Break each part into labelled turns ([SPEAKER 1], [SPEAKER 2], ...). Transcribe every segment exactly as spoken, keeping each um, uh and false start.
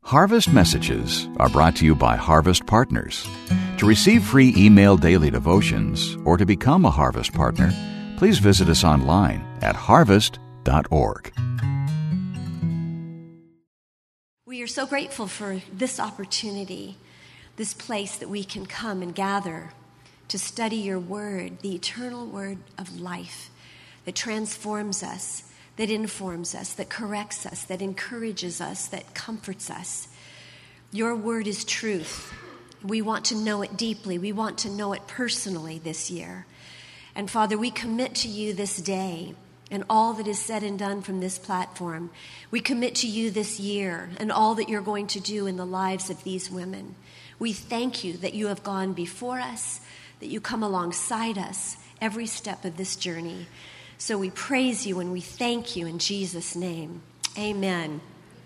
[SPEAKER 1] Harvest Messages are brought to you by Harvest Partners. To receive free email daily devotions or to become a Harvest Partner, please visit us online at harvest dot org.
[SPEAKER 2] We are so grateful for this opportunity, this place that we can come and gather to study your word, the eternal word of life that transforms us, that informs us, that corrects us, that encourages us, that comforts us. Your word is truth. We want to know it deeply. We want to know it personally this year. And Father, we commit to you this day and all that is said and done from this platform. We commit to you this year and all that you're going to do in the lives of these women. We thank you that you have gone before us, that you come alongside us every step of this journey. So we praise you and we thank you in Jesus' name. Amen.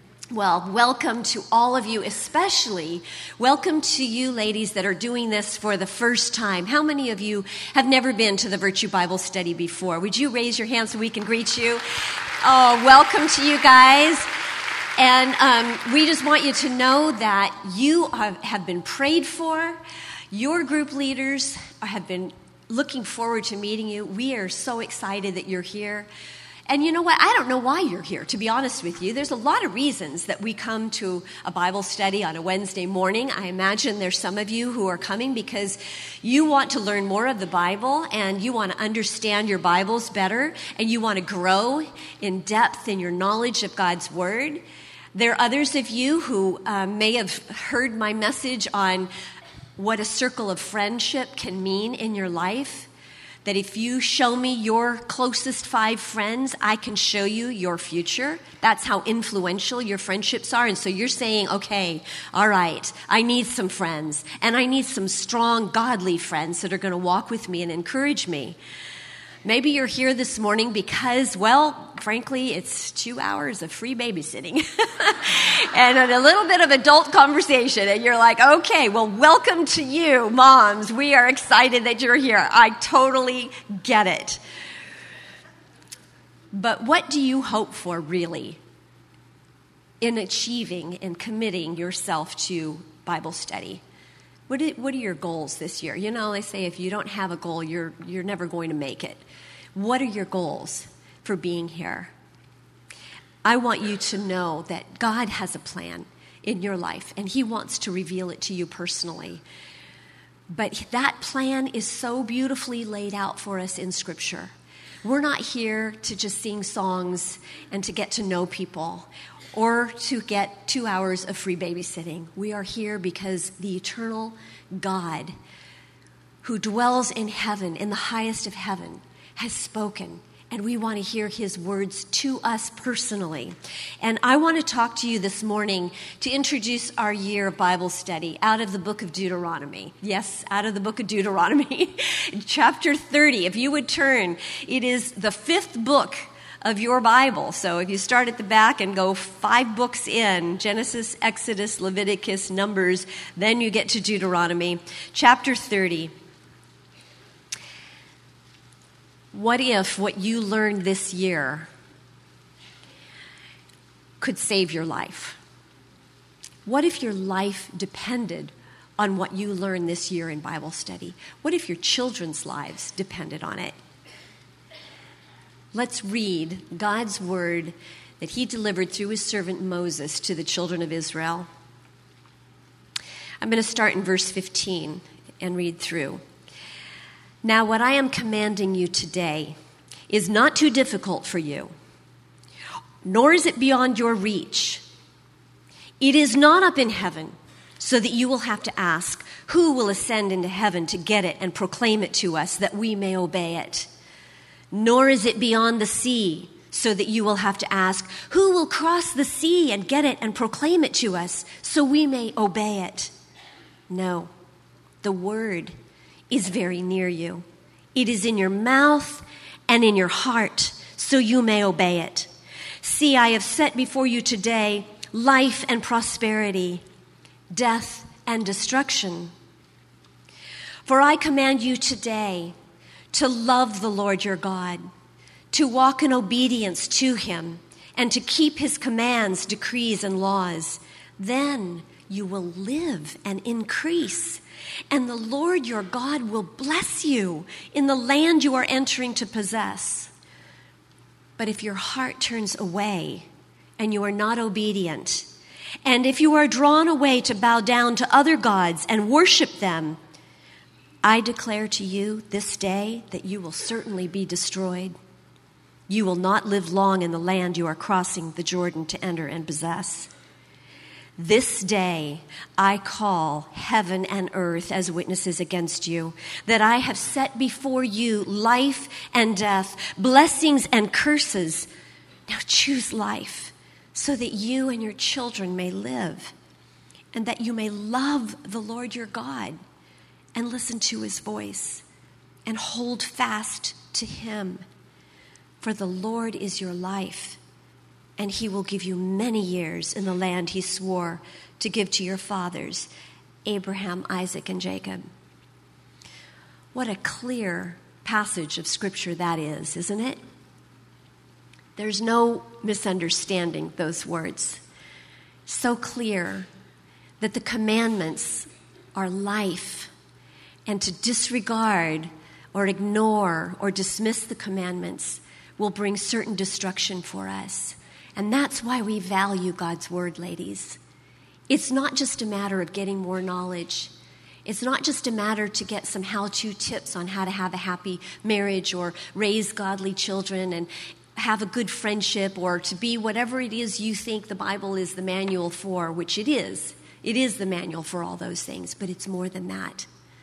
[SPEAKER 2] Well, welcome to all of you, especially welcome to you ladies that are doing this for the first time. How many of you have never been to the Virtue Bible Study before? Would you raise your hand so we can greet you? Oh, welcome to you guys. And um, we just want you to know that you are, have been prayed for. Your group leaders have been looking forward to meeting you. We are so excited that you're here. And you know what? I don't know why you're here, to be honest with you. There's a lot of reasons that we come to a Bible study on a Wednesday morning. I imagine there's some of you who are coming because you want to learn more of the Bible and you want to understand your Bibles better and you want to grow in depth in your knowledge of God's Word. There are others of you who uh, may have heard my message on what a circle of friendship can mean in your life. That if you show me your closest five friends, I can show you your future. That's how influential your friendships are. And so you're saying, okay, all right, I need some friends. And I need some strong, godly friends that are going to walk with me and encourage me. Maybe you're here this morning because, well, frankly, it's two hours of free babysitting and a little bit of adult conversation. And you're like, okay, well, welcome to you, moms. We are excited that you're here. I totally get it. But what do you hope for, really, in achieving and committing yourself to Bible study? What are, what are your goals this year? You know, they say if you don't have a goal, you're you're never going to make it. What are your goals for being here? I want you to know that God has a plan in your life, and He wants to reveal it to you personally. But that plan is so beautifully laid out for us in Scripture. We're not here to just sing songs and to get to know people or to get two hours of free babysitting. We are here because the eternal God who dwells in heaven, in the highest of heaven, has spoken. And we want to hear His words to us personally. And I want to talk to you this morning to introduce our year of Bible study out of the book of Deuteronomy. Yes, out of the book of Deuteronomy. Chapter thirty, if you would turn, it is the fifth book of your Bible. So if you start at the back and go five books in, Genesis, Exodus, Leviticus, Numbers, then you get to Deuteronomy. Chapter thirty. What if what you learned this year could save your life? What if your life depended on what you learned this year in Bible study? What if your children's lives depended on it? Let's read God's word that He delivered through His servant Moses to the children of Israel. I'm going to start in verse fifteen and read through. Now, what I am commanding you today is not too difficult for you, nor is it beyond your reach. It is not up in heaven, so that you will have to ask, who will ascend into heaven to get it and proclaim it to us that we may obey it? Nor is it beyond the sea, so that you will have to ask, who will cross the sea and get it and proclaim it to us so we may obey it? No, the word is very near you. It is in your mouth and in your heart, so you may obey it. See, I have set before you today life and prosperity, death and destruction. For I command you today to love the Lord your God, to walk in obedience to Him, and to keep His commands, decrees, and laws Then you will live and increase, and the Lord your God will bless you in the land you are entering to possess. But if your heart turns away and you are not obedient, and if you are drawn away to bow down to other gods and worship them, I declare to you this day that you will certainly be destroyed. You will not live long in the land you are crossing the Jordan to enter and possess. This day I call heaven and earth as witnesses against you, that I have set before you life and death, blessings and curses. Now choose life, so that you and your children may live, and that you may love the Lord your God and listen to his voice and hold fast to him. For the Lord is your life, and he will give you many years in the land he swore to give to your fathers, Abraham, Isaac, and Jacob. What a clear passage of Scripture that is, isn't it? There's no misunderstanding those words. So clear that the commandments are life, and to disregard or ignore or dismiss the commandments will bring certain destruction for us. And that's why we value God's word, ladies. It's not just a matter of getting more knowledge. It's not just a matter to get some how-to tips on how to have a happy marriage or raise godly children and have a good friendship, or to be whatever it is you think the Bible is the manual for, which it is. It is the manual for all those things, but it's more than that.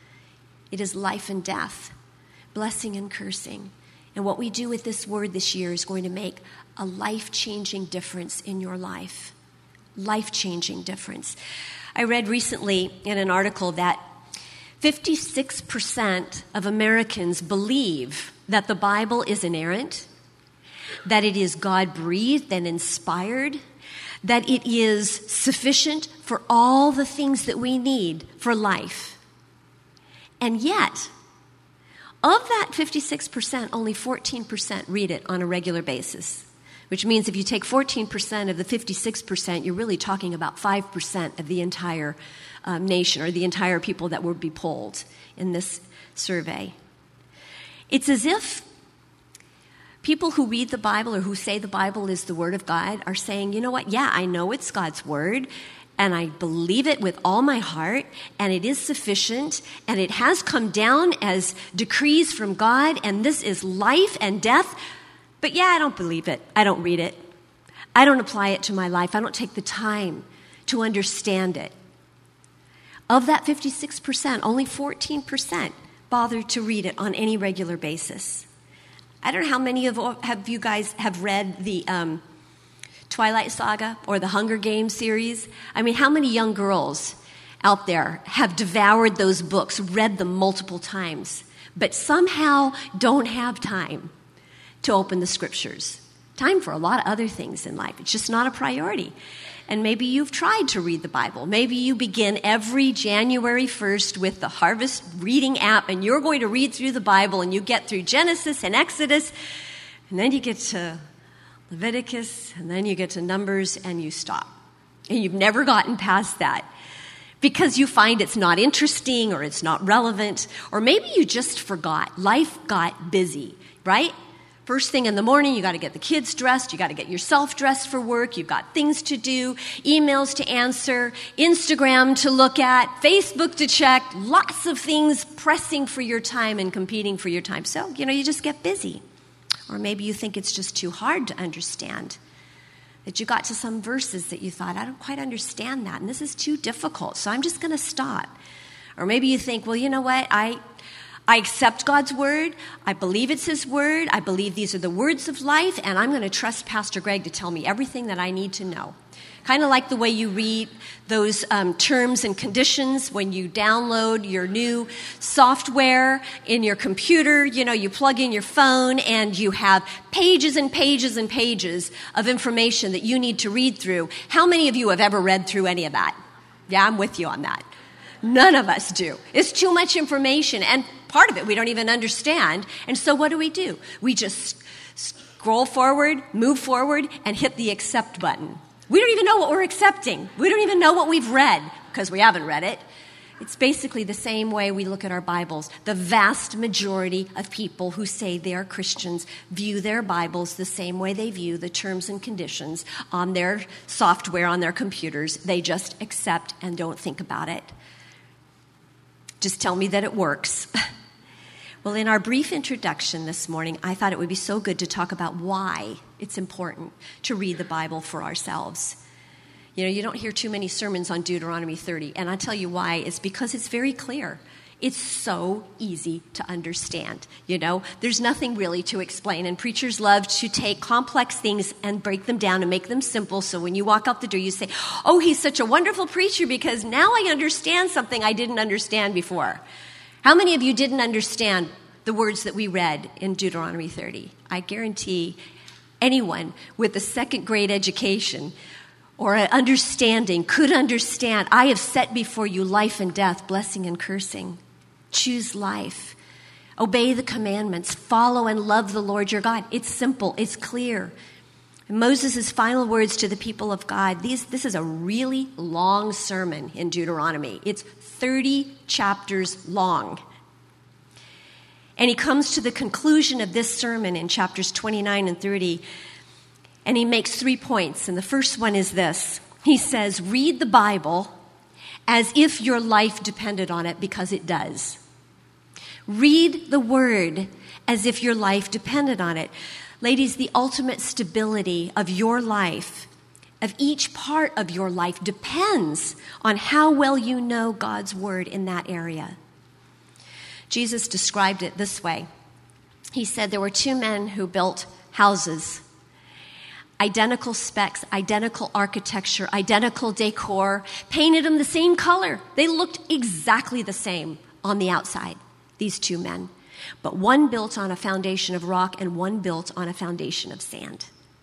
[SPEAKER 2] It is life and death, blessing and cursing. And what we do with this word this year is going to make a life-changing difference in your life. Life-changing difference. I read recently in an article that fifty-six percent of Americans believe that the Bible is inerrant, that it is God-breathed and inspired, that it is sufficient for all the things that we need for life. And yet, of that fifty-six percent, only fourteen percent read it on a regular basis, which means if you take fourteen percent of the fifty-six percent, you're really talking about five percent of the entire um, nation, or the entire people that would be polled in this survey. It's as if people who read the Bible or who say the Bible is the Word of God are saying, you know what, yeah, I know it's God's Word, and I believe it with all my heart, and it is sufficient, and it has come down as decrees from God, and this is life and death. But yeah, I don't believe it. I don't read it. I don't apply it to my life. I don't take the time to understand it. Of that fifty-six percent, only fourteen percent bother to read it on any regular basis. I don't know how many of have you guys have read the um, Twilight Saga or the Hunger Games series. I mean, how many young girls out there have devoured those books, read them multiple times, but somehow don't have time to open the scriptures? Time for a lot of other things in life. It's just not a priority. And maybe you've tried to read the Bible. Maybe you begin every January first with the Harvest Reading app, and you're going to read through the Bible, and you get through Genesis and Exodus, and then you get to Leviticus, and then you get to Numbers, and you stop. And you've never gotten past that because you find it's not interesting, or it's not relevant, or maybe you just forgot. Life got busy, right? First thing in the morning, you got to get the kids dressed, you got to get yourself dressed for work, you've got things to do, emails to answer, Instagram to look at, Facebook to check, lots of things pressing for your time and competing for your time. So, you know, you just get busy. Or maybe you think it's just too hard to understand, that you got to some verses that you thought, I don't quite understand that, and this is too difficult, so I'm just going to stop. Or maybe you think, well, you know what, I I accept God's word, I believe it's his word, I believe these are the words of life, and I'm going to trust Pastor Greg to tell me everything that I need to know. Kind of like the way you read those um, terms and conditions when you download your new software in your computer. You know, you plug in your phone and you have pages and pages and pages of information that you need to read through. How many of you have ever read through any of that? Yeah, I'm with you on that. None of us do. It's too much information, and part of it we don't even understand. And so what do we do? We just scroll forward, move forward, and hit the accept button. We don't even know what we're accepting. We don't even know what we've read because we haven't read it. It's basically the same way we look at our Bibles. The vast majority of people who say they are Christians view their Bibles the same way they view the terms and conditions on their software, on their computers. They just accept and don't think about it. Just tell me that it works. Well, in our brief introduction this morning, I thought it would be so good to talk about why it's important to read the Bible for ourselves. You know, you don't hear too many sermons on Deuteronomy thirty, and I'll tell you why. It's because it's very clear. It's so easy to understand, you know. There's nothing really to explain, and preachers love to take complex things and break them down and make them simple, so when you walk out the door, you say, oh, he's such a wonderful preacher because now I understand something I didn't understand before. How many of you didn't understand the words that we read in Deuteronomy thirty? I guarantee anyone with a second grade education or an understanding could understand. I have set before you life and death, blessing and cursing. Choose life. Obey the commandments. Follow and love the Lord your God. It's simple. It's clear. Moses' final words to the people of God. These, this is a really long sermon in Deuteronomy. It's thirty chapters long. And he comes to the conclusion of this sermon in chapters twenty-nine and thirty. And he makes three points. And the first one is this. He says, read the Bible as if your life depended on it, because it does. Read the Word as if your life depended on it. Ladies, the ultimate stability of your life, of each part of your life, depends on how well you know God's Word in that area. Jesus described it this way. He said there were two men who built houses. Identical specs, identical architecture, identical decor, painted them the same color. They looked exactly the same on the outside, these two men. But one built on a foundation of rock and one built on a foundation of sand.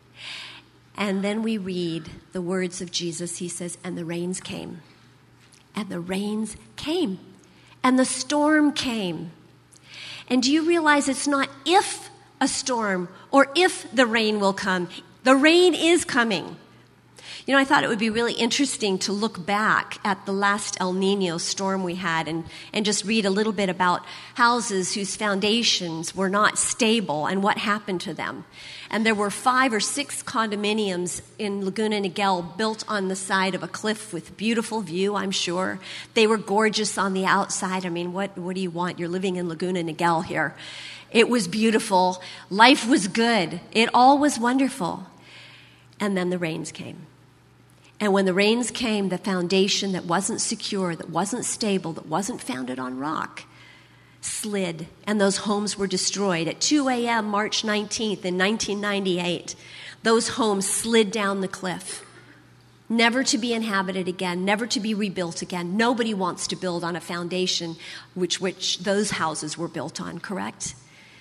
[SPEAKER 2] And then we read the words of Jesus. He says, and the rains came. And the rains came. And the storm came. And do you realize it's not if a storm or if the rain will come? The rain is coming. You know, I thought it would be really interesting to look back at the last El Nino storm we had and, and just read a little bit about houses whose foundations were not stable and what happened to them. And there were five or six condominiums in Laguna Niguel built on the side of a cliff with beautiful view, I'm sure. They were gorgeous on the outside. I mean, what, what do you want? You're living in Laguna Niguel here. It was beautiful. Life was good. It all was wonderful. And then the rains came. And when the rains came, the foundation that wasn't secure, that wasn't stable, that wasn't founded on rock, slid, and those homes were destroyed. At two a.m., March nineteenth in nineteen ninety-eight, those homes slid down the cliff, never to be inhabited again, never to be rebuilt again. Nobody wants to build on a foundation which, which those houses were built on, correct?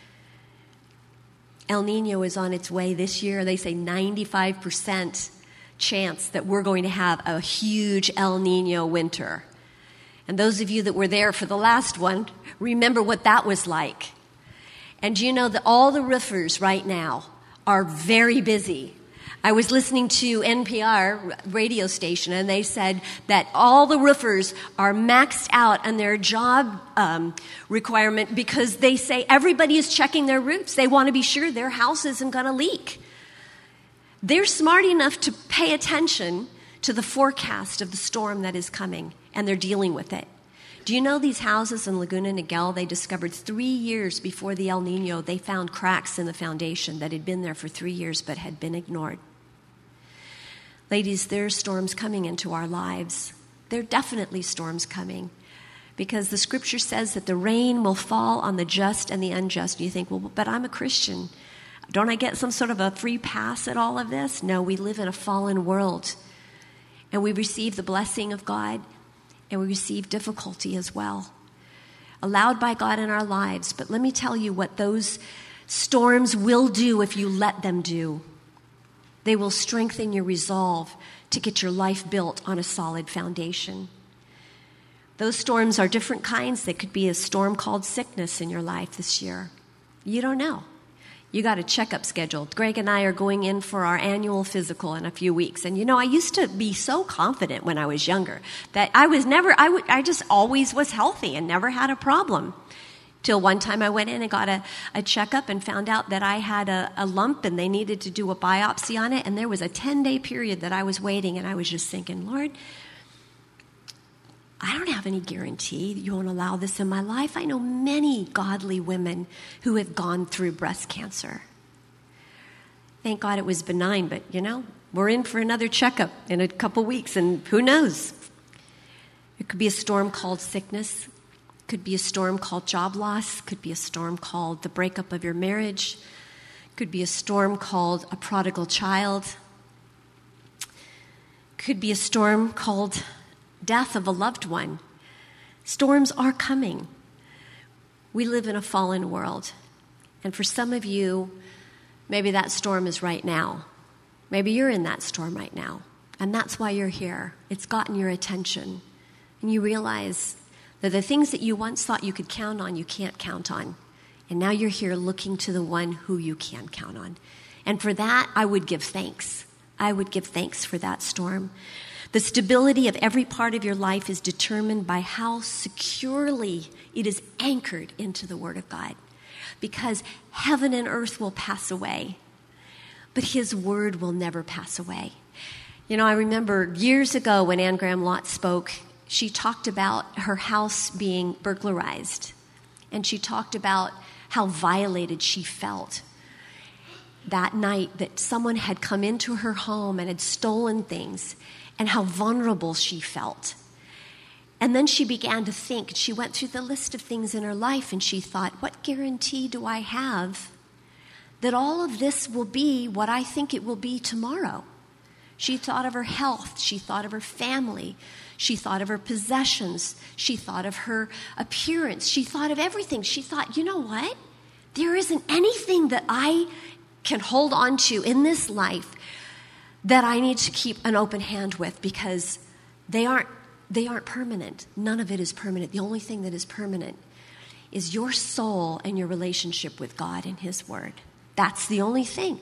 [SPEAKER 2] El Nino is on its way this year. They say ninety-five percent chance that we're going to have a huge El Nino winter. And those of you that were there for the last one, remember what that was like. And do you know that all the roofers right now are very busy? I was listening to N P R radio station, and they said that all the roofers are maxed out on their job um, requirement because they say everybody is checking their roofs. They want to be sure their house isn't going to leak. They're smart enough to pay attention to the forecast of the storm that is coming, and they're dealing with it. Do you know these houses in Laguna Niguel, they discovered three years before the El Nino, they found cracks in the foundation that had been there for three years but had been ignored. Ladies, there are storms coming into our lives. There are definitely storms coming because the scripture says that the rain will fall on the just and the unjust. And you think, well, but I'm a Christian. Don't I get some sort of a free pass at all of this? No, we live in a fallen world. And we receive the blessing of God, and we receive difficulty as well, allowed by God in our lives. But let me tell you what those storms will do if you let them do. They will strengthen your resolve to get your life built on a solid foundation. Those storms are different kinds. There could be a storm called sickness in your life this year. You don't know. You got a checkup scheduled. Greg and I are going in for our annual physical in a few weeks. And, you know, I used to be so confident when I was younger that I was never, I, w- I just always was healthy and never had a problem. Till one time I went in and got a, a checkup and found out that I had a, a lump and they needed to do a biopsy on it. And there was a ten-day period that I was waiting, and I was just thinking, Lord, I don't have any guarantee that you won't allow this in my life. I know many godly women who have gone through breast cancer. Thank God it was benign, but, you know, we're in for another checkup in a couple weeks, and who knows? It could be a storm called sickness. It could be a storm called job loss. It could be a storm called the breakup of your marriage. It could be a storm called a prodigal child. It could be a storm called death of a loved one. Storms are coming. We live in a fallen world. And for some of you, maybe that storm is right now. Maybe you're in that storm right now. And that's why you're here. It's gotten your attention. And you realize that the things that you once thought you could count on, you can't count on. And now you're here looking to the one who you can count on. And for that, I would give thanks. I would give thanks for that storm. The stability of every part of your life is determined by how securely it is anchored into the Word of God. Because heaven and earth will pass away, but His Word will never pass away. You know, I remember years ago when Anne Graham Lotz spoke, she talked about her house being burglarized. And she talked about how violated she felt that night, that someone had come into her home and had stolen things, and how vulnerable she felt. And then she began to think. She went through the list of things in her life, and she thought, what guarantee do I have that all of this will be what I think it will be tomorrow? She thought of her health. She thought of her family. She thought of her possessions. She thought of her appearance. She thought of everything. She thought, you know what? There isn't anything that I can hold on to in this life that I need to keep an open hand with, because they aren't they aren't permanent. None of it is permanent. The only thing that is permanent is your soul and your relationship with God and His Word. That's the only thing.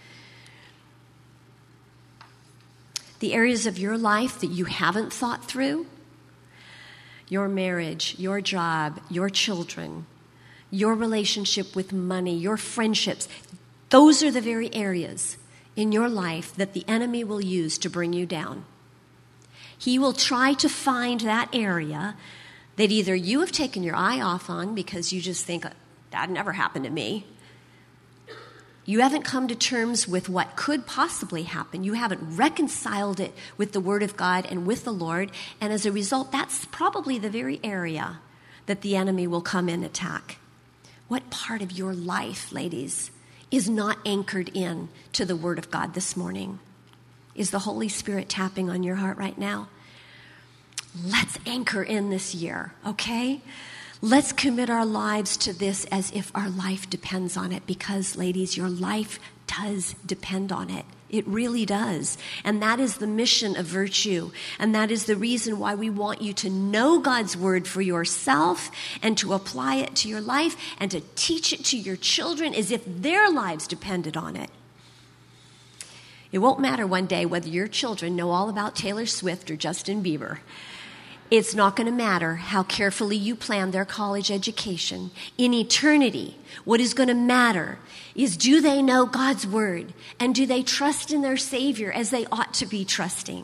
[SPEAKER 2] The areas of your life that you haven't thought through, your marriage, your job, your children, your relationship with money, your friendships, those are the very areas in your life that the enemy will use to bring you down. He will try to find that area that either you have taken your eye off on because you just think, that never happened to me. You haven't come to terms with what could possibly happen. You haven't reconciled it with the Word of God and with the Lord. And as a result, that's probably the very area that the enemy will come and attack. What part of your life, ladies, is not anchored in to the Word of God this morning? Is the Holy Spirit tapping on your heart right now? Let's anchor in this year, okay? Let's commit our lives to this as if our life depends on it, because, ladies, your life does depend on it. It really does. And that is the mission of Virtue. And that is the reason why we want you to know God's Word for yourself and to apply it to your life and to teach it to your children as if their lives depended on it. It won't matter one day whether your children know all about Taylor Swift or Justin Bieber. It's not going to matter how carefully you plan their college education. In eternity, what is going to matter is, do they know God's Word, and do they trust in their Savior as they ought to be trusting?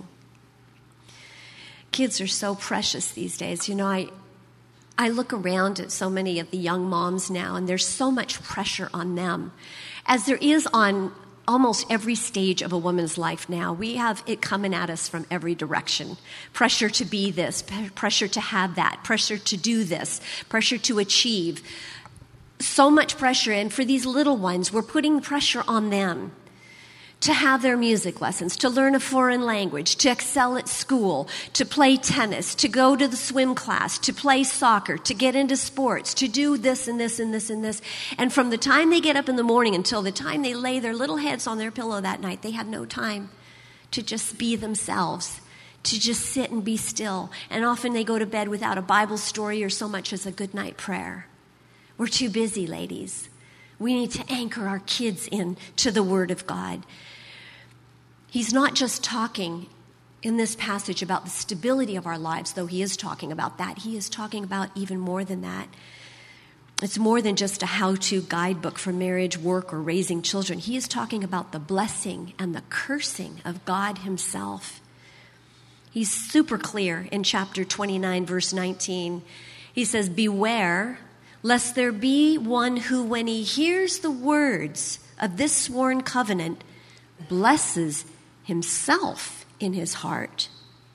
[SPEAKER 2] Kids are so precious these days. You know, I I look around at so many of the young moms now, and there's so much pressure on them, as there is on almost every stage of a woman's life now. We have it coming at us from every direction. Pressure to be this, pressure to have that, pressure to do this, pressure to achieve. So much pressure. And for these little ones, we're putting pressure on them to have their music lessons, to learn a foreign language, to excel at school, to play tennis, to go to the swim class, to play soccer, to get into sports, to do this and this and this and this. And from the time they get up in the morning until the time they lay their little heads on their pillow that night, they have no time to just be themselves, to just sit and be still. And often they go to bed without a Bible story or so much as a good night prayer. We're too busy, ladies. We need to anchor our kids in to the Word of God. He's not just talking in this passage about the stability of our lives, though he is talking about that. He is talking about even more than that. It's more than just a how-to guidebook for marriage, work, or raising children. He is talking about the blessing and the cursing of God himself. He's super clear in chapter twenty-nine, verse nineteen. He says, "Beware, lest there be one who, when he hears the words of this sworn covenant, blesses himself in his heart,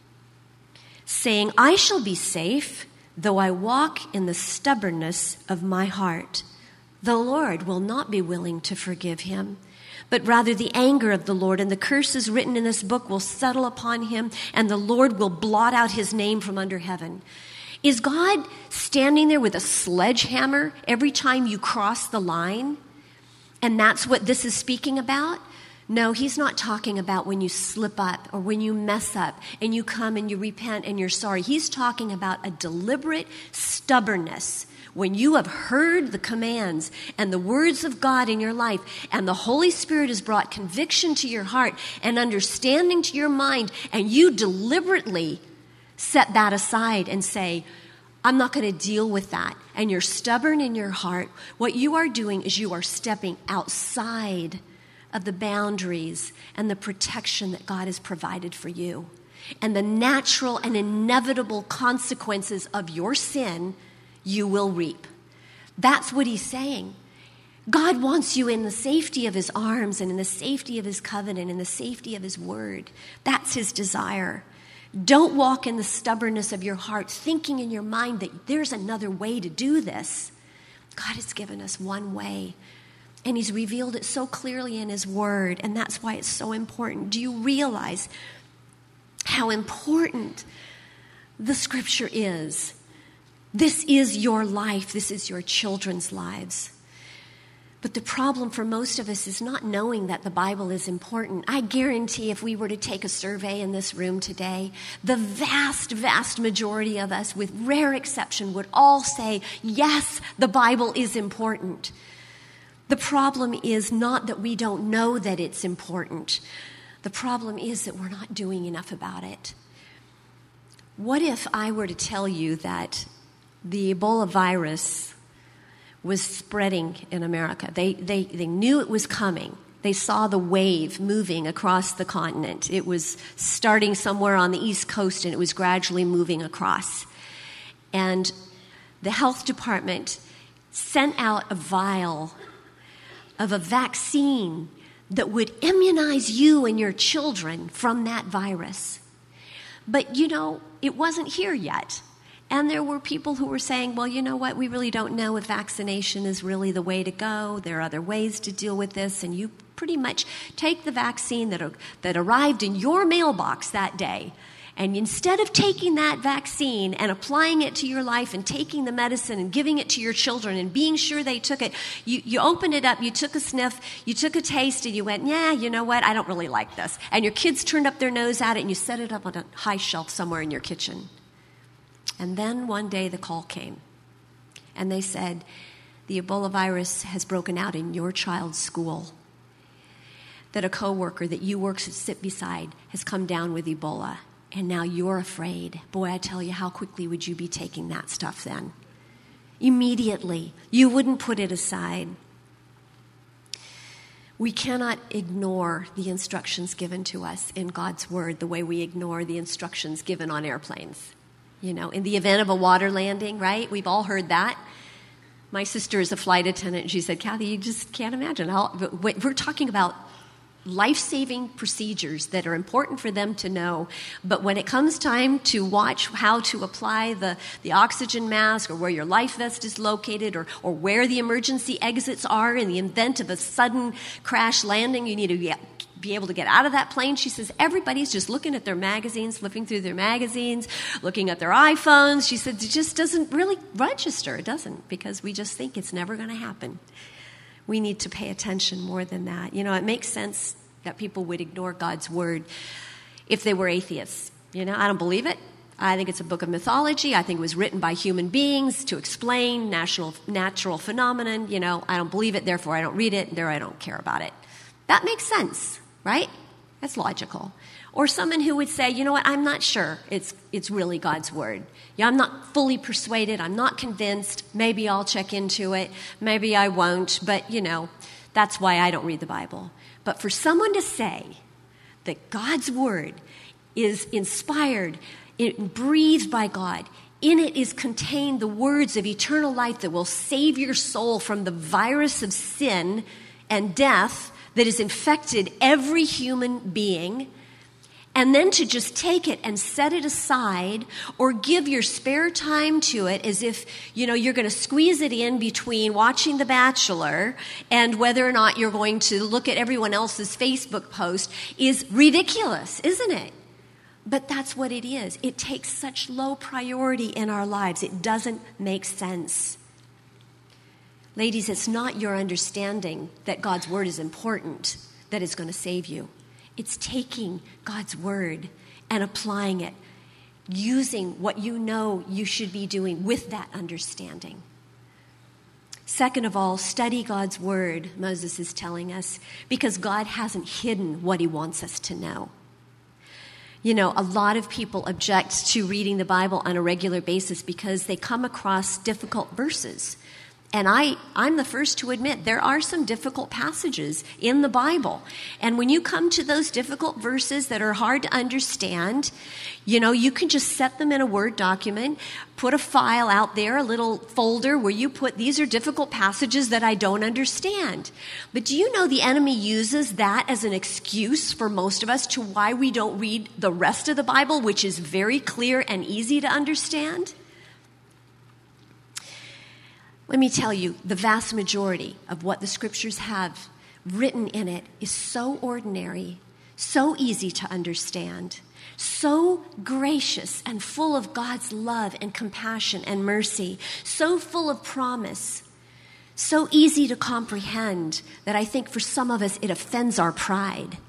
[SPEAKER 2] saying, I shall be safe, though I walk in the stubbornness of my heart. The Lord will not be willing to forgive him, but rather the anger of the Lord and the curses written in this book will settle upon him, and the Lord will blot out his name from under heaven." Is God standing there with a sledgehammer every time you cross the line? And that's what this is speaking about? No, he's not talking about when you slip up or when you mess up and you come and you repent and you're sorry. He's talking about a deliberate stubbornness. When you have heard the commands and the words of God in your life, and the Holy Spirit has brought conviction to your heart and understanding to your mind, and you deliberately set that aside and say, I'm not going to deal with that, and you're stubborn in your heart, what you are doing is you are stepping outside of the boundaries and the protection that God has provided for you. And the natural and inevitable consequences of your sin, you will reap. That's what he's saying. God wants you in the safety of his arms and in the safety of his covenant and the safety of his word. That's his desire. Don't walk in the stubbornness of your heart, thinking in your mind that there's another way to do this. God has given us one way, and he's revealed it so clearly in his word, and that's why it's so important. Do you realize how important the scripture is? This is your life. This is your children's lives. But the problem for most of us is not knowing that the Bible is important. I guarantee if we were to take a survey in this room today, the vast, vast majority of us, with rare exception, would all say, yes, the Bible is important. The problem is not that we don't know that it's important. The problem is that we're not doing enough about it. What if I were to tell you that the Ebola virus was spreading in America? They, they, they knew it was coming. They saw the wave moving across the continent. It was starting somewhere on the East Coast, and it was gradually moving across. And the health department sent out a vial of a vaccine that would immunize you and your children from that virus. But, you know, it wasn't here yet. And there were people who were saying, well, you know what, we really don't know if vaccination is really the way to go. There are other ways to deal with this, and you pretty much take the vaccine that, that arrived in your mailbox that day, and instead of taking that vaccine and applying it to your life and taking the medicine and giving it to your children and being sure they took it, you, you opened it up, you took a sniff, you took a taste, and you went, yeah, you know what, I don't really like this. And your kids turned up their nose at it, and you set it up on a high shelf somewhere in your kitchen. And then one day the call came, and they said, the Ebola virus has broken out in your child's school, that a coworker that you work sit beside has come down with Ebola, and now you're afraid. Boy, I tell you, how quickly would you be taking that stuff then? Immediately. You wouldn't put it aside. We cannot ignore the instructions given to us in God's word the way we ignore the instructions given on airplanes. You know, in the event of a water landing, right? We've all heard that. My sister is a flight attendant, and she said, Kathy, you just can't imagine. How, we're talking about life-saving procedures that are important for them to know. But when it comes time to watch how to apply the, the oxygen mask, or where your life vest is located, or, or where the emergency exits are in the event of a sudden crash landing, you need to get be able to get out of that plane. She says everybody's just looking at their magazines, flipping through their magazines, looking at their iPhones. She said it just doesn't really register. It doesn't, because we just think it's never going to happen. We need to pay attention more than that. You know, it makes sense that people would ignore God's word if they were atheists. You know, I don't believe it. I think it's a book of mythology. I think it was written by human beings to explain national, natural phenomenon. You know, I don't believe it, therefore I don't read it, there I don't care about it. That makes sense, right? That's logical. Or someone who would say, you know what, I'm not sure it's it's really God's word. Yeah, I'm not fully persuaded. I'm not convinced. Maybe I'll check into it. Maybe I won't. But, you know, that's why I don't read the Bible. But for someone to say that God's word is inspired, it breathed by God, in it is contained the words of eternal life that will save your soul from the virus of sin and death that has infected every human being, and then to just take it and set it aside or give your spare time to it as if, you know, you're going to squeeze it in between watching The Bachelor and whether or not you're going to look at everyone else's Facebook post is ridiculous, isn't it? But that's what it is. It takes such low priority in our lives. It doesn't make sense. Ladies, it's not your understanding that God's word is important that is going to save you. It's taking God's word and applying it, using what you know you should be doing with that understanding. Second of all, study God's word, Moses is telling us, because God hasn't hidden what he wants us to know. You know, a lot of people object to reading the Bible on a regular basis because they come across difficult verses. And I, I'm the first to admit there are some difficult passages in the Bible. And when you come to those difficult verses that are hard to understand, you know, you can just set them in a Word document, put a file out there, a little folder where you put, these are difficult passages that I don't understand. But do you know the enemy uses that as an excuse for most of us to why we don't read the rest of the Bible, which is very clear and easy to understand? Let me tell you, the vast majority of what the scriptures have written in it is so ordinary, so easy to understand, so gracious and full of God's love and compassion and mercy, so full of promise, so easy to comprehend that I think for some of us it offends our pride.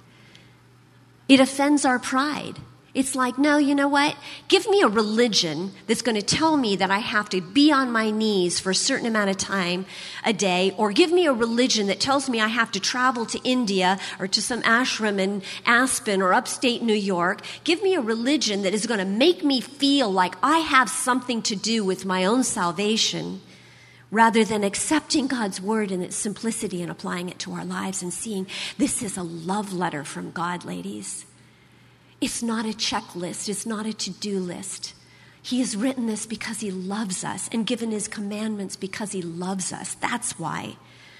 [SPEAKER 2] It offends our pride. It's like, no, you know what? Give me a religion that's going to tell me that I have to be on my knees for a certain amount of time a day, or give me a religion that tells me I have to travel to India or to some ashram in Aspen or upstate New York. Give me a religion that is going to make me feel like I have something to do with my own salvation, rather than accepting God's word in its simplicity and applying it to our lives and seeing this is a love letter from God, ladies. It's not a checklist. It's not a to-do list. He has written this because he loves us and given his commandments because he loves us. That's why.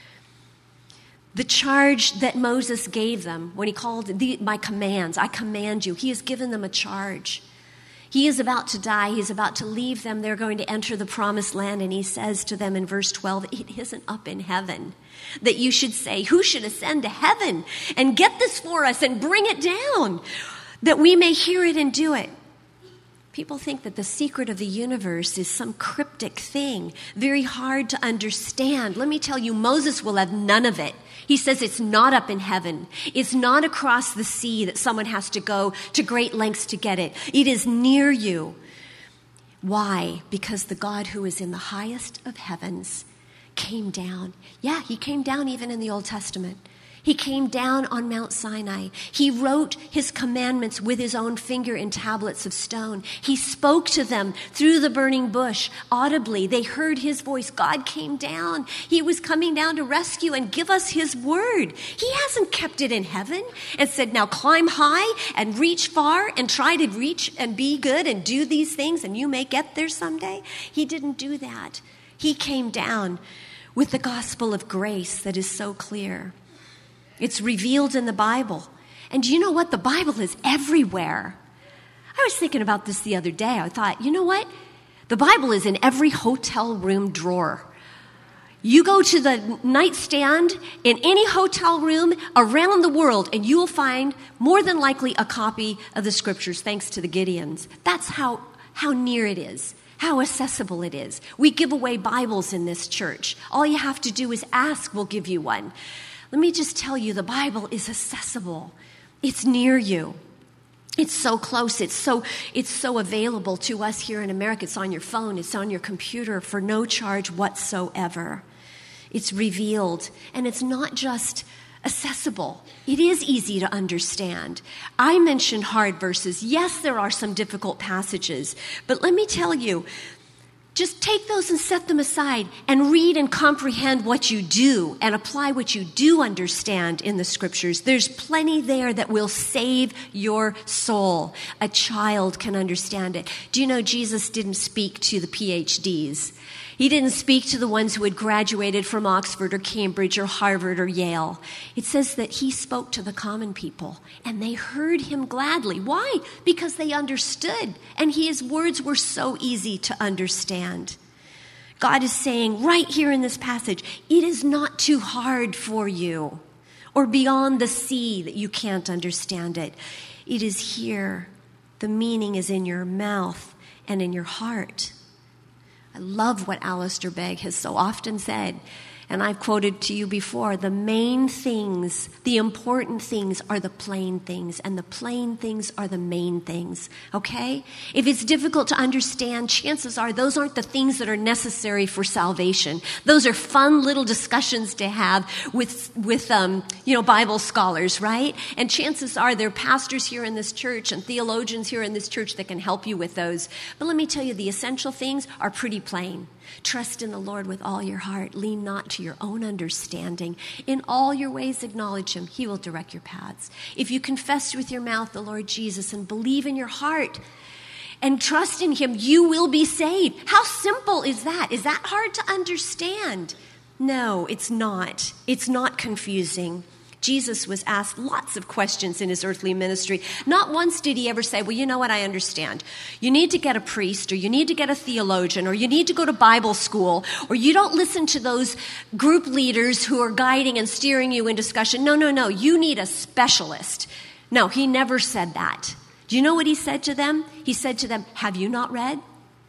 [SPEAKER 2] The charge that Moses gave them when he called the, my commands, I command you, he has given them a charge. He is about to die. He's about to leave them. They're going to enter the promised land. And he says to them in verse twelve, it isn't up in heaven that you should say, who should ascend to heaven and get this for us and bring it down, that we may hear it and do it. People think that the secret of the universe is some cryptic thing, very hard to understand. Let me tell you, Moses will have none of it. He says it's not up in heaven. It's not across the sea that someone has to go to great lengths to get it. It is near you. Why? Because the God who is in the highest of heavens came down. Yeah, he came down even in the Old Testament. He came down on Mount Sinai. He wrote his commandments with his own finger in tablets of stone. He spoke to them through the burning bush audibly. They heard his voice. God came down. He was coming down to rescue and give us his word. He hasn't kept it in heaven and said, now climb high and reach far and try to reach and be good and do these things and you may get there someday. He didn't do that. He came down with the gospel of grace that is so clear. It's revealed in the Bible. And do you know what? The Bible is everywhere. I was thinking about this the other day. I thought, you know what? The Bible is in every hotel room drawer. You go to the nightstand in any hotel room around the world, and you will find more than likely a copy of the scriptures, thanks to the Gideons. That's how, how near it is, how accessible it is. We give away Bibles in this church. All you have to do is ask, we'll give you one. Let me just tell you, the Bible is accessible. It's near you. It's so close. It's so it's so available to us here in America. It's on your phone. It's on your computer for no charge whatsoever. It's revealed. And it's not just accessible. It is easy to understand. I mentioned hard verses. Yes, there are some difficult passages. But let me tell you, just take those and set them aside and read and comprehend what you do and apply what you do understand in the scriptures. There's plenty there that will save your soul. A child can understand it. Do you know Jesus didn't speak to the P H Ds? He didn't speak to the ones who had graduated from Oxford or Cambridge or Harvard or Yale. It says that he spoke to the common people, and they heard him gladly. Why? Because they understood, and his words were so easy to understand. God is saying right here in this passage, it is not too hard for you or beyond the sea that you can't understand it. It is here. The meaning is in your mouth and in your heart. I love what Alistair Begg has so often said, and I've quoted to you before, the main things, the important things are the plain things, and the plain things are the main things, okay? If it's difficult to understand, chances are those aren't the things that are necessary for salvation. Those are fun little discussions to have with, with um, you know, Bible scholars, right? And chances are there are pastors here in this church and theologians here in this church that can help you with those. But let me tell you, the essential things are pretty plain. Trust in the Lord with all your heart. Lean not to your own understanding. In all your ways acknowledge him. He will direct your paths. If you confess with your mouth the Lord Jesus and believe in your heart and trust in him, you will be saved. How simple is that? Is that hard to understand? No, it's not. It's not confusing. Jesus was asked lots of questions in his earthly ministry. Not once did he ever say, well, you know what, I understand. You need to get a priest, or you need to get a theologian, or you need to go to Bible school, or you don't listen to those group leaders who are guiding and steering you in discussion. No, no, no, you need a specialist. No, he never said that. Do you know what he said to them? He said to them, have you not read?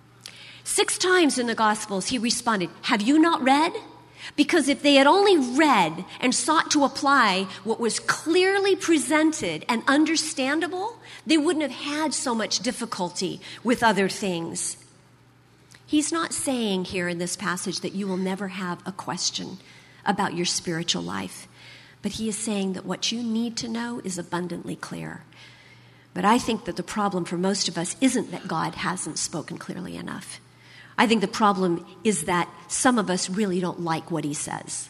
[SPEAKER 2] Six times in the Gospels he responded, have you not read? Because if they had only read and sought to apply what was clearly presented and understandable, they wouldn't have had so much difficulty with other things. He's not saying here in this passage that you will never have a question about your spiritual life, but he is saying that what you need to know is abundantly clear. But I think that the problem for most of us isn't that God hasn't spoken clearly enough. I think the problem is that some of us really don't like what he says.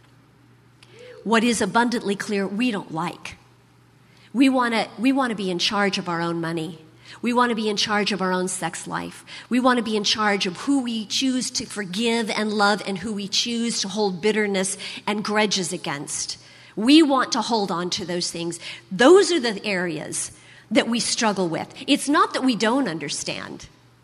[SPEAKER 2] What is abundantly clear, we don't like. We want to we want to be in charge of our own money. We want to be in charge of our own sex life. We want to be in charge of who we choose to forgive and love and who we choose to hold bitterness and grudges against. We want to hold on to those things. Those are the areas that we struggle with. It's not that we don't understand.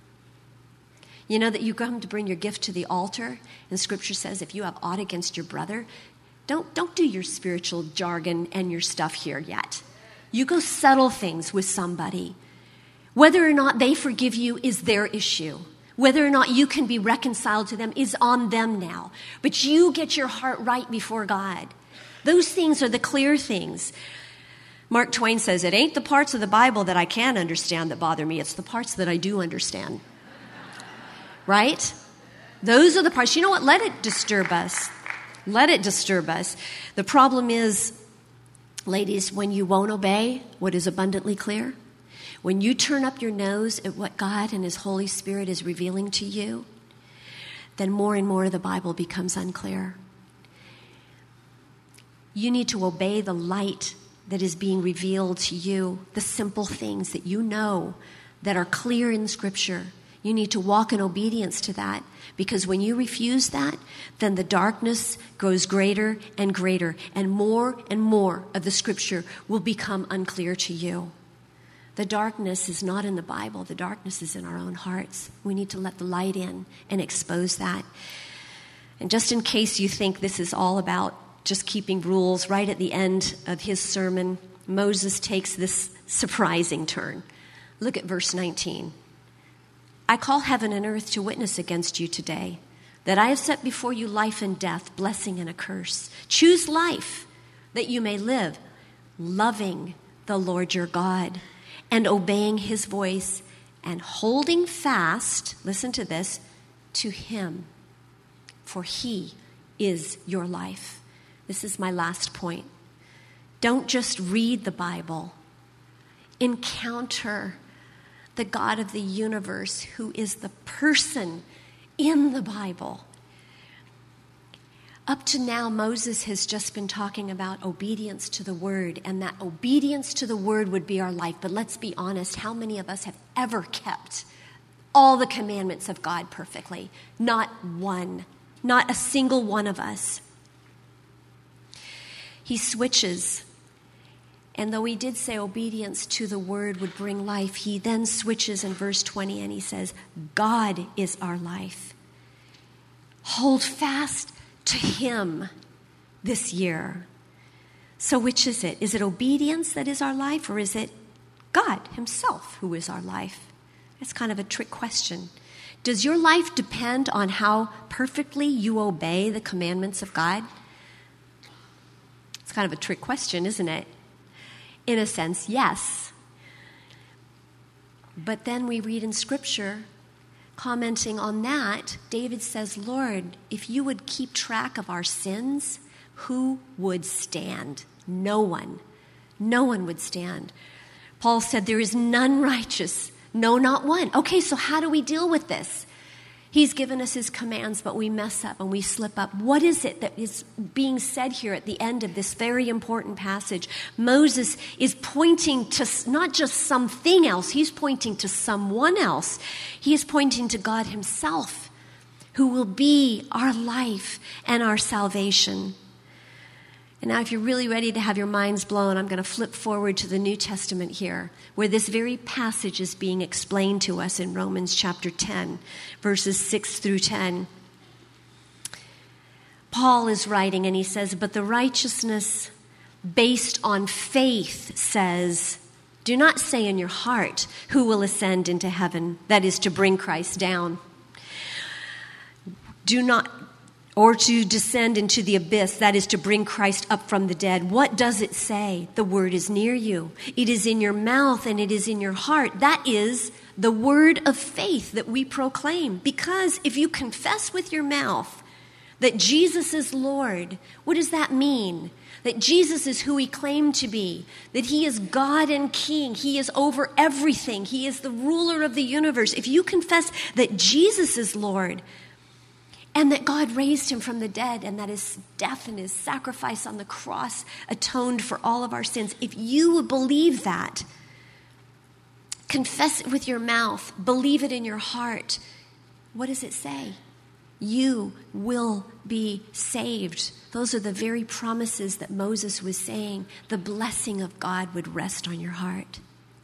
[SPEAKER 2] You know that you come to bring your gift to the altar, and Scripture says if you have aught against your brother, don't, don't do your spiritual jargon and your stuff here yet. You go settle things with somebody. Whether or not they forgive you is their issue. Whether or not you can be reconciled to them is on them now. But you get your heart right before God. Those things are the clear things. Mark Twain says, it ain't the parts of the Bible that I can understand that bother me. It's the parts that I do understand. Right? Those are the parts. You know what? Let it disturb us. Let it disturb us. The problem is, ladies, when you won't obey what is abundantly clear, when you turn up your nose at what God and his Holy Spirit is revealing to you, then more and more of the Bible becomes unclear. You need to obey the light that is being revealed to you, the simple things that you know that are clear in Scripture. You need to walk in obedience to that, because when you refuse that, then the darkness grows greater and greater, and more and more of the Scripture will become unclear to you. The darkness is not in the Bible. The darkness is in our own hearts. We need to let the light in and expose that. And just in case you think this is all about just keeping rules, right at the end of his sermon, Moses takes this surprising turn. Look at verse nineteen. I call heaven and earth to witness against you today, that I have set before you life and death, blessing and a curse. Choose life, that you may live, loving the Lord your God, and obeying his voice and holding fast, listen to this, to him, for he is your life. This is my last point. Don't just read the Bible. Encounter the God of the universe, who is the person in the Bible. Up to now, Moses has just been talking about obedience to the word, and that obedience to the word would be our life. But let's be honest, how many of us have ever kept all the commandments of God perfectly? Not one. Not a single one of us. He switches. And though he did say obedience to the word would bring life, he then switches in verse twenty and he says, God is our life. Hold fast to him this year. So which is it? Is it obedience that is our life, or is it God himself who is our life? That's kind of a trick question. Does your life depend on how perfectly you obey the commandments of God? It's kind of a trick question, isn't it? In a sense, yes. But then we read in Scripture, commenting on that, David says, Lord, if you would keep track of our sins, who would stand? No one. No one would stand. Paul said, there is none righteous, no, not one. Okay, so how do we deal with this? He's given us his commands, but we mess up and we slip up. What is it that is being said here at the end of this very important passage? Moses is pointing to not just something else, he's pointing to someone else. He is pointing to God himself, who will be our life and our salvation. And now if you're really ready to have your minds blown, I'm going to flip forward to the New Testament here, where this very passage is being explained to us in Romans chapter ten, verses six through ten. Paul is writing and he says, but the righteousness based on faith says, do not say in your heart, who will ascend into heaven, that is to bring Christ down. Do not Or to descend into the abyss, that is to bring Christ up from the dead. What does it say? The word is near you. It is in your mouth and it is in your heart. That is the word of faith that we proclaim. Because if you confess with your mouth that Jesus is Lord, what does that mean? That Jesus is who he claimed to be, that he is God and King. He is over everything. He is the ruler of the universe. If you confess that Jesus is Lord, and that God raised him from the dead, and that his death and his sacrifice on the cross atoned for all of our sins. If you would believe that, confess it with your mouth, believe it in your heart, what does it say? You will be saved. Those are the very promises that Moses was saying. The blessing of God would rest on your heart.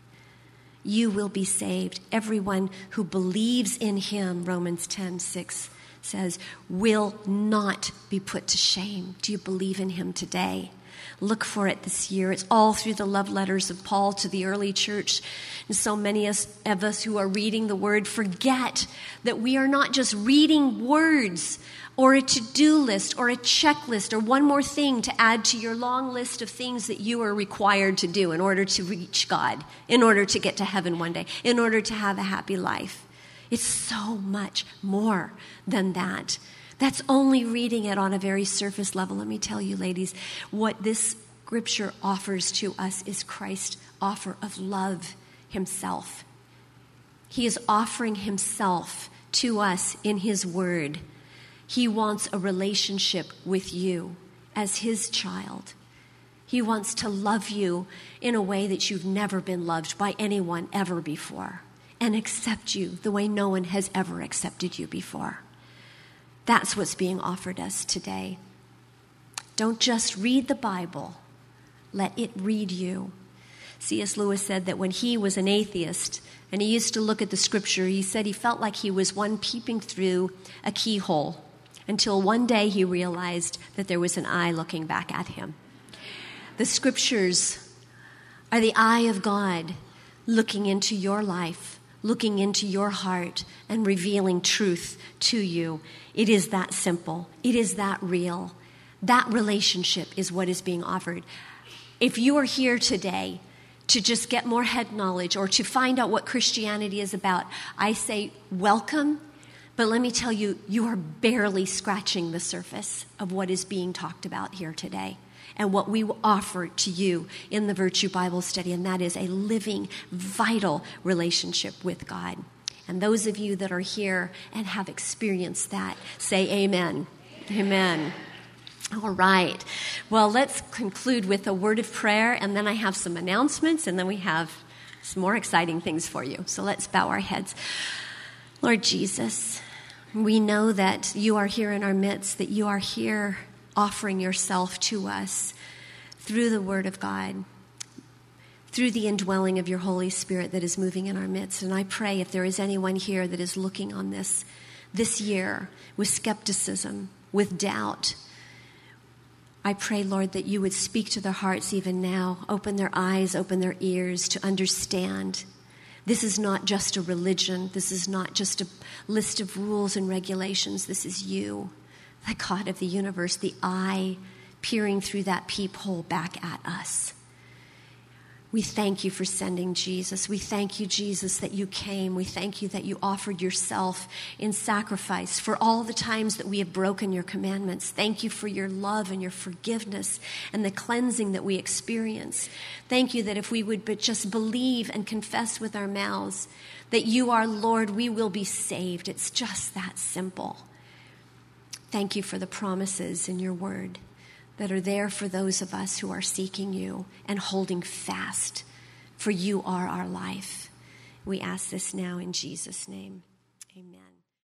[SPEAKER 2] You will be saved. Everyone who believes in him, Romans ten six says, will not be put to shame. Do you believe in him today? Look for it this year. It's all through the love letters of Paul to the early church. And so many of us who are reading the word forget that we are not just reading words or a to-do list or a checklist or one more thing to add to your long list of things that you are required to do in order to reach God, in order to get to heaven one day, in order to have a happy life. It's so much more than that. That's only reading it on a very surface level. Let me tell you, ladies, what this scripture offers to us is Christ's offer of love himself. He is offering himself to us in his word. He wants a relationship with you as his child. He wants to love you in a way that you've never been loved by anyone ever before, and accept you the way no one has ever accepted you before. That's what's being offered us today. Don't just read the Bible. Let it read you. C S Lewis said that when he was an atheist and he used to look at the scripture, he said he felt like he was one peeping through a keyhole until one day he realized that there was an eye looking back at him. The scriptures are the eye of God looking into your life, looking into your heart and revealing truth to you. It is that simple. It is that real. That relationship is what is being offered. If you are here today to just get more head knowledge or to find out what Christianity is about, I say welcome. But let me tell you, you are barely scratching the surface of what is being talked about here today and what we offer to you in the Virtue Bible Study, and that is a living, vital relationship with God. And those of you that are here and have experienced that, say amen. Amen. All right. Well, let's conclude with a word of prayer, and then I have some announcements, and then we have some more exciting things for you. So let's bow our heads. Lord Jesus, we know that you are here in our midst, that you are here offering yourself to us through the Word of God, through the indwelling of your Holy Spirit that is moving in our midst. And I pray if there is anyone here that is looking on this this year with skepticism, with doubt, I pray, Lord, that you would speak to their hearts even now, open their eyes, open their ears to understand. This is not just a religion. This is not just a list of rules and regulations. This is you, the God of the universe, the eye peering through that peephole back at us. We thank you for sending Jesus. We thank you, Jesus, that you came. We thank you that you offered yourself in sacrifice for all the times that we have broken your commandments. Thank you for your love and your forgiveness and the cleansing that we experience. Thank you that if we would but just believe and confess with our mouths that you are Lord, we will be saved. It's just that simple. Thank you for the promises in your word that are there for those of us who are seeking you and holding fast, for you are our life. We ask this now in Jesus' name. Amen.